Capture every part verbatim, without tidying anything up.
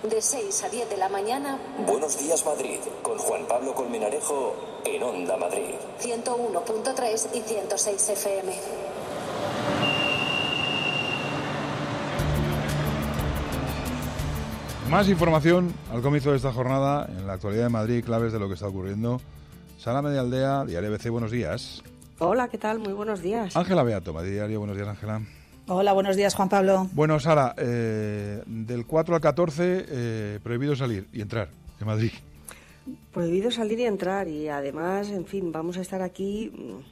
De seis a diez de la mañana. Buenos días, Madrid, con Juan Pablo Colmenarejo en Onda Madrid. ciento uno punto tres y ciento seis F M. Más información al comienzo de esta jornada en la actualidad de Madrid, claves de lo que está ocurriendo. Sala Medialdea, Diario B C, buenos días. Hola, ¿qué tal? Muy buenos días. Ángela Beato, Madrid Diario, buenos días, Ángela. Hola, buenos días, Juan Pablo. Bueno, Sara, eh, del cuatro al catorce, eh, prohibido salir y entrar en Madrid. Prohibido salir y entrar, y además, en fin, vamos a estar aquí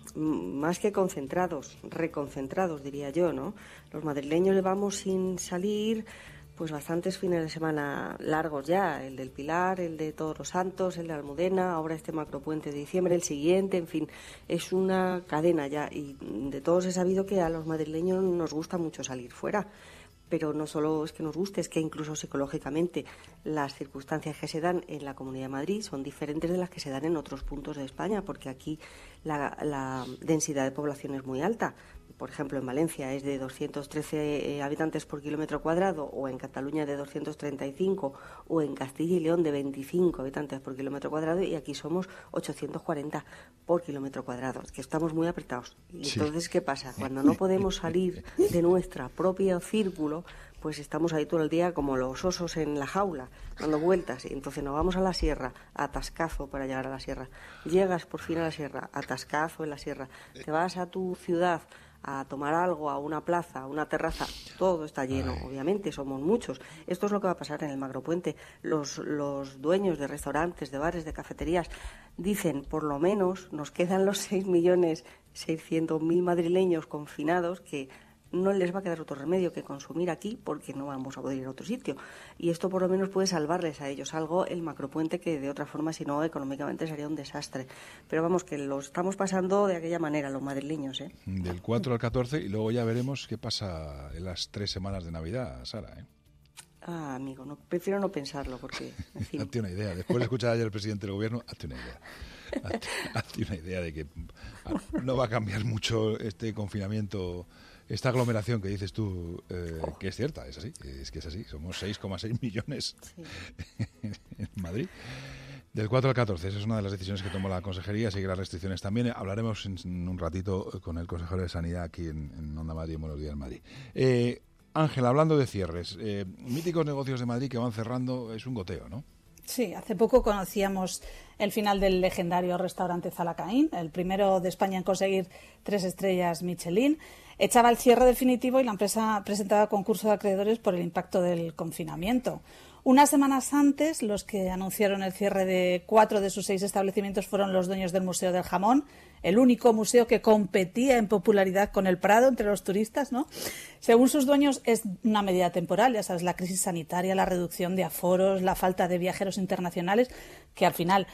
más que concentrados, reconcentrados, diría yo, ¿no? Los madrileños llevamos sin salir pues bastantes fines de semana largos ya, el del Pilar, el de Todos los Santos, el de Almudena, ahora este macropuente de diciembre, el siguiente, en fin, es una cadena ya, y de todos he sabido que a los madrileños nos gusta mucho salir fuera. Pero no solo es que nos guste, es que incluso psicológicamente las circunstancias que se dan en la Comunidad de Madrid son diferentes de las que se dan en otros puntos de España, porque aquí la, la densidad de población es muy alta. Por ejemplo, en Valencia es de doscientos trece habitantes por kilómetro cuadrado, o en Cataluña de doscientos treinta y cinco, o en Castilla y León de veinticinco habitantes por kilómetro cuadrado, y aquí somos ochocientos cuarenta por kilómetro cuadrado, que estamos muy apretados. Y Sí. entonces, ¿qué pasa? Cuando no podemos salir de nuestro propio círculo, pues estamos ahí todo el día como los osos en la jaula, dando vueltas. Y entonces nos vamos a la sierra, atascazo para llegar a la sierra. Llegas por fin a la sierra, atascazo en la sierra. Te vas a tu ciudad a tomar algo, a una plaza, a una terraza, todo está lleno, Ay. obviamente, somos muchos. Esto es lo que va a pasar en el Macropuente. Los, los dueños de restaurantes, de bares, de cafeterías, dicen, por lo menos, nos quedan los seis millones seiscientos mil madrileños confinados que no les va a quedar otro remedio que consumir aquí, porque no vamos a poder ir a otro sitio. Y esto por lo menos puede salvarles a ellos algo, el macropuente, que de otra forma, si no, económicamente sería un desastre. Pero vamos, que lo estamos pasando de aquella manera, los madrileños, ¿eh? Del cuatro al catorce, y luego ya veremos qué pasa en las tres semanas de Navidad, Sara, ¿eh? Ah, amigo, no, prefiero no pensarlo, porque, en fin. Hazte una idea. Después de escuchar ayer al presidente del gobierno, hazte una idea. Hazte, hazte una idea de que no va a cambiar mucho este confinamiento, esta aglomeración que dices tú, eh, que es cierta, es así, es que es así. Somos seis coma seis millones Sí. en Madrid. Del cuatro al catorce, esa es una de las decisiones que tomó la Consejería, sigue las restricciones también. Hablaremos en un ratito con el consejero de Sanidad aquí en, en Onda Madrid, en Buenos Días Madrid. Eh, Ángela, hablando de cierres, eh, míticos negocios de Madrid que van cerrando, es un goteo, ¿no? Sí, hace poco conocíamos el final del legendario restaurante Zalacaín, el primero de España en conseguir tres estrellas Michelin. Echaba el cierre definitivo y la empresa presentaba concurso de acreedores por el impacto del confinamiento. Unas semanas antes, los que anunciaron el cierre de cuatro de sus seis establecimientos fueron los dueños del Museo del Jamón, el único museo que competía en popularidad con el Prado entre los turistas, ¿no? Según sus dueños, es una medida temporal, ya sabes, la crisis sanitaria, la reducción de aforos, la falta de viajeros internacionales, que al final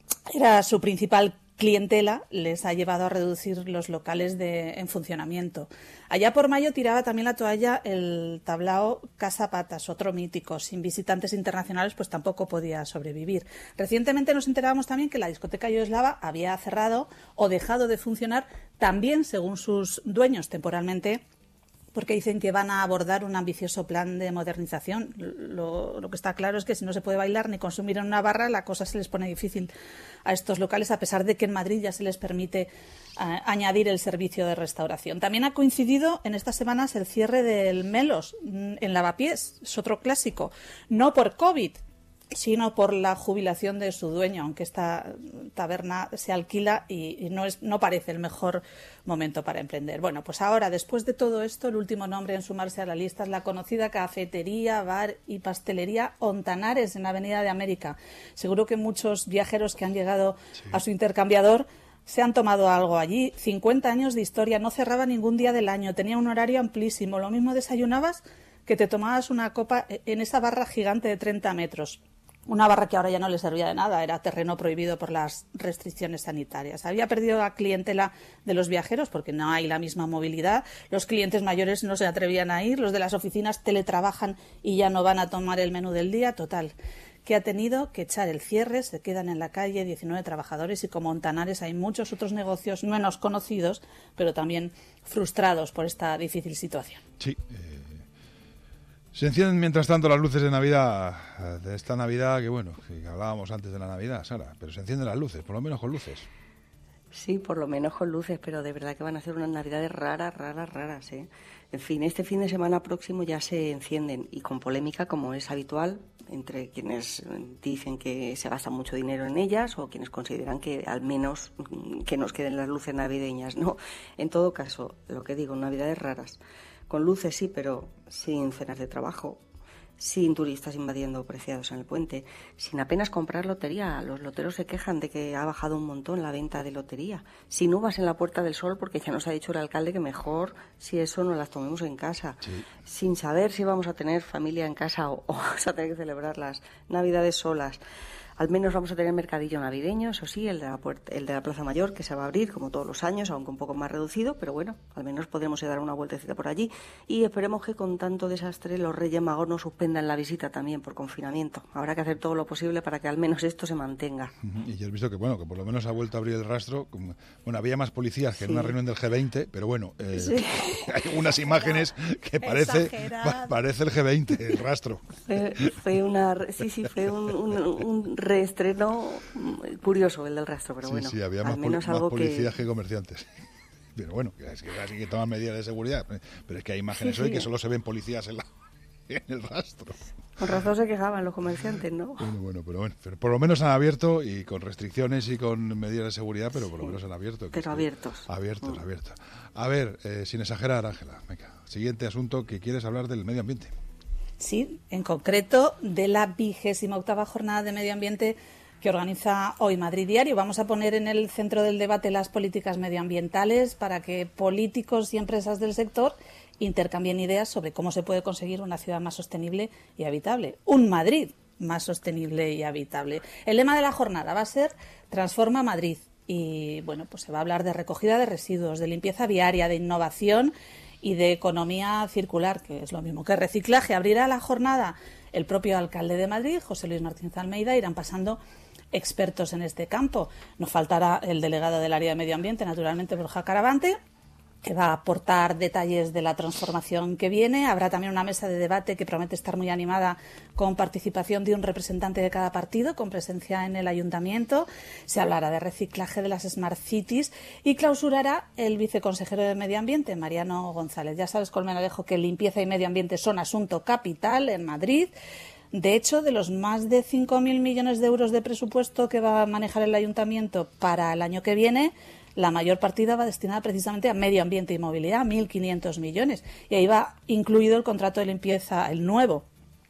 era su principal clientela, les ha llevado a reducir los locales de, en funcionamiento. Allá por mayo tiraba también la toalla el tablao Casa Patas, otro mítico. Sin visitantes internacionales pues tampoco podía sobrevivir. Recientemente nos enterábamos también que la discoteca Yoslava había cerrado o dejado de funcionar también, según sus dueños, temporalmente, porque dicen que van a abordar un ambicioso plan de modernización. Lo, lo que está claro es que si no se puede bailar ni consumir en una barra, la cosa se les pone difícil a estos locales, a pesar de que en Madrid ya se les permite uh, añadir el servicio de restauración. También ha coincidido en estas semanas el cierre del Melos en Lavapiés, es otro clásico, no por COVID, sino por la jubilación de su dueño, aunque esta taberna se alquila y, y no es, no parece el mejor momento para emprender. Bueno, pues ahora, después de todo esto, el último nombre en sumarse a la lista es la conocida cafetería, bar y pastelería Ontanares en Avenida de América. Seguro que muchos viajeros que han llegado sí. a su intercambiador se han tomado algo allí. cincuenta años de historia, no cerraba ningún día del año, tenía un horario amplísimo. Lo mismo desayunabas que te tomabas una copa en esa barra gigante de treinta metros. Una barra que ahora ya no le servía de nada, era terreno prohibido por las restricciones sanitarias. Había perdido la clientela de los viajeros porque no hay la misma movilidad. Los clientes mayores no se atrevían a ir, los de las oficinas teletrabajan y ya no van a tomar el menú del día. Total, que ha tenido que echar el cierre, se quedan en la calle diecinueve trabajadores y como Ontanares hay muchos otros negocios menos conocidos, pero también frustrados por esta difícil situación. Sí, eh... Se encienden mientras tanto las luces de Navidad, de esta Navidad que bueno, que hablábamos antes de la Navidad, Sara, pero se encienden las luces, por lo menos con luces. Sí, por lo menos con luces, pero de verdad que van a ser unas Navidades raras, raras, raras, ¿eh? En fin, este fin de semana próximo ya se encienden y con polémica, como es habitual, entre quienes dicen que se gasta mucho dinero en ellas o quienes consideran que al menos que nos queden las luces navideñas, ¿no? En todo caso, lo que digo, Navidades raras. Con luces sí, pero sin cenas de trabajo, sin turistas invadiendo preciados en el puente, sin apenas comprar lotería. Los loteros se quejan de que ha bajado un montón la venta de lotería. Sin uvas en la Puerta del Sol, porque ya nos ha dicho el alcalde que mejor si eso no las tomemos en casa. Sí. Sin saber si vamos a tener familia en casa o, o vamos a tener que celebrar las Navidades solas. Al menos vamos a tener mercadillo navideño, eso sí, el de la puerta, el de la Plaza Mayor, que se va a abrir como todos los años, aunque un poco más reducido, pero bueno, al menos podremos ir a dar una vueltecita por allí. Y esperemos que con tanto desastre los Reyes Magos no suspendan la visita también por confinamiento. Habrá que hacer todo lo posible para que al menos esto se mantenga. Y ya has visto que bueno, que por lo menos ha vuelto a abrir el rastro. Bueno, había más policías que sí. En una reunión del G veinte, pero bueno, eh, sí. Hay unas imágenes que parece, pa, parece el G veinte, el rastro. Fue, fue una, sí, sí, fue un, un, un reestreno curioso el del rastro, pero sí, bueno, sí, había al más, menos pol- algo más policías que... que comerciantes. Pero bueno, es que casi que toman medidas de seguridad. Pero es que hay imágenes sí, hoy sí. que solo se ven policías en, la, en el rastro. Con razón se quejaban los comerciantes, ¿no? Bueno, bueno, pero bueno, pero por lo menos han abierto y con restricciones y con medidas de seguridad, pero por lo menos han abierto. Pero abiertos. Abiertos, mm. abiertos. A ver, eh, sin exagerar, Ángela, venga, siguiente asunto que quieres hablar del medio ambiente. Sí, en concreto de la vigésima octava jornada de medio ambiente que organiza hoy Madrid Diario. Vamos a poner en el centro del debate las políticas medioambientales para que políticos y empresas del sector intercambien ideas sobre cómo se puede conseguir una ciudad más sostenible y habitable. Un Madrid más sostenible y habitable. El lema de la jornada va a ser Transforma Madrid. Y bueno, pues se va a hablar de recogida de residuos, de limpieza viaria, de innovación y de economía circular, que es lo mismo que reciclaje. Abrirá la jornada el propio alcalde de Madrid, José Luis Martínez Almeida, irán pasando expertos en este campo. Nos faltará el delegado del área de medio ambiente, naturalmente, Borja Caravante, que va a aportar detalles de la transformación que viene. Habrá también una mesa de debate que promete estar muy animada con participación de un representante de cada partido, con presencia en el ayuntamiento. Se hablará de reciclaje de las Smart Cities y clausurará el viceconsejero de Medio Ambiente, Mariano González. Ya sabes, Colmenarejo, que limpieza y medio ambiente son asunto capital en Madrid. De hecho, de los más de cinco mil millones de euros de presupuesto que va a manejar el ayuntamiento para el año que viene, la mayor partida va destinada precisamente a medio ambiente y movilidad, mil quinientos millones. Y ahí va incluido el contrato de limpieza, el nuevo,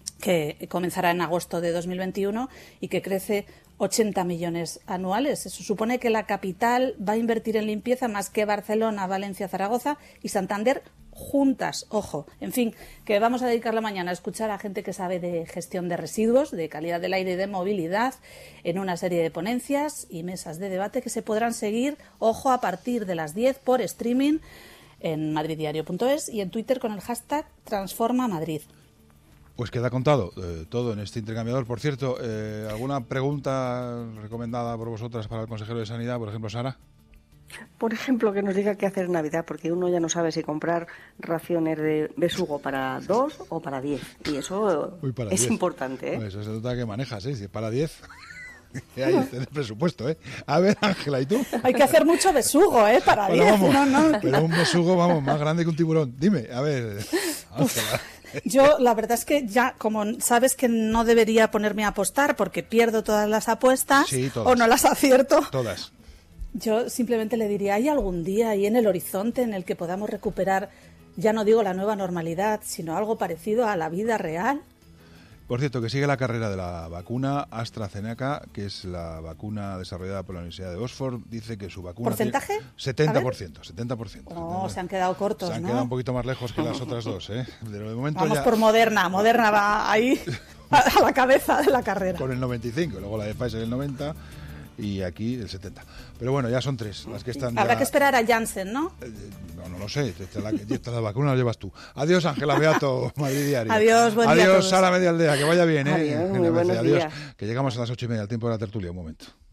que comenzará en agosto de dos mil veintiuno y que crece ochenta millones anuales. Eso supone que la capital va a invertir en limpieza más que Barcelona, Valencia, Zaragoza y Santander juntas, ojo. En fin, que vamos a dedicar la mañana a escuchar a gente que sabe de gestión de residuos, de calidad del aire y de movilidad, en una serie de ponencias y mesas de debate que se podrán seguir, ojo, a partir de las diez por streaming en madrid diario punto es y en Twitter con el hashtag Transforma Madrid. Pues queda contado eh, todo en este intercambiador. Por cierto, eh, ¿alguna pregunta recomendada por vosotras para el consejero de Sanidad, por ejemplo, Sara? Por ejemplo, que nos diga qué hacer en Navidad, porque uno ya no sabe si comprar raciones de besugo para dos o para diez. Y eso Uy, para es diez. Importante, ¿eh? Pues eso se nota que manejas, ¿eh? Si es para diez, ahí está el presupuesto, ¿eh? A ver, Ángela, ¿y tú? Hay que hacer mucho besugo, ¿eh? Para diez. Vamos, no, no. Pero un besugo, vamos, más grande que un tiburón. Dime, a ver, Ángela. Yo, la verdad es que ya, como sabes que no debería ponerme a apostar porque pierdo todas las apuestas sí, todas. O no las acierto. Todas. Yo simplemente le diría, ¿hay algún día ahí en el horizonte en el que podamos recuperar, ya no digo la nueva normalidad, sino algo parecido a la vida real? Por cierto, que sigue la carrera de la vacuna AstraZeneca, que es la vacuna desarrollada por la Universidad de Oxford. Dice que su vacuna... ¿Porcentaje? setenta por ciento, setenta por ciento. Oh, setenta por ciento. Se han quedado cortos, Se han ¿no? quedado un poquito más lejos que las otras dos, ¿eh? De momento Vamos ya... por Moderna, Moderna va ahí a la cabeza de la carrera. Con el noventa y cinco, luego la de Pfizer el noventa y aquí el setenta. Pero bueno, ya son tres las que están... Habrá ya... que esperar a Janssen, ¿no? Eh, no, no lo sé, esta la, esta la vacuna la llevas tú. Adiós, Ángela Beato, Madrid Diario. Adiós, buen día a Adiós, todos. Sara Media Aldea, que vaya bien, ¿eh? Adiós, muy buenos Adiós, días. que llegamos a las ocho y media, al tiempo de la tertulia, un momento.